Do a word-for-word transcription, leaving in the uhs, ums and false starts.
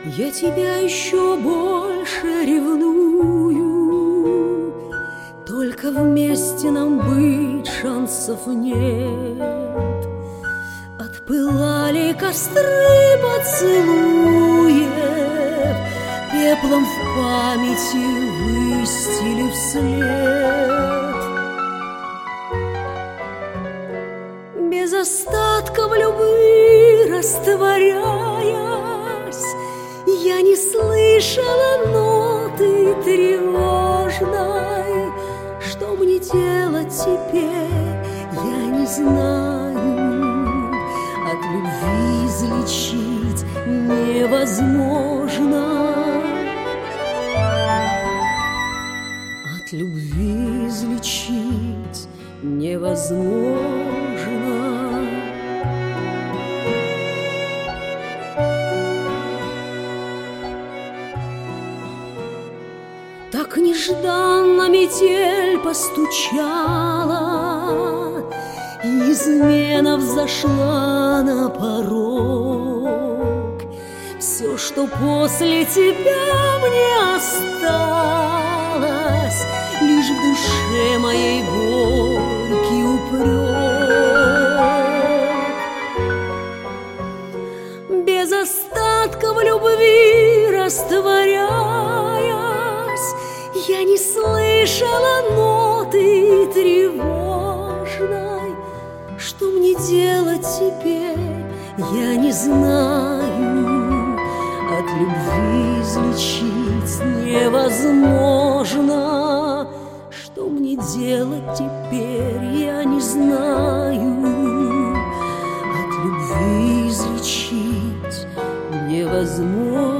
Я тебя еще больше ревную, только вместе нам быть шансов нет. Отпылали костры поцелуев, пеплом в памяти выстелив след. Без остатка в любви растворяясь, я не слышала ноты тревожной. Что мне делать теперь, я не знаю. От любви излечить невозможно. От любви излечить невозможно. Так нежданно метель постучала, и измена взошла на порог. Все, что после тебя мне осталось, лишь в душе моей горький упрек. Без остатка в любви растворяясь, я не слышала ноты тревожной. Что мне делать теперь, я не знаю. От любви излечить невозможно. Что мне делать теперь, я не знаю. От любви излечить невозможно.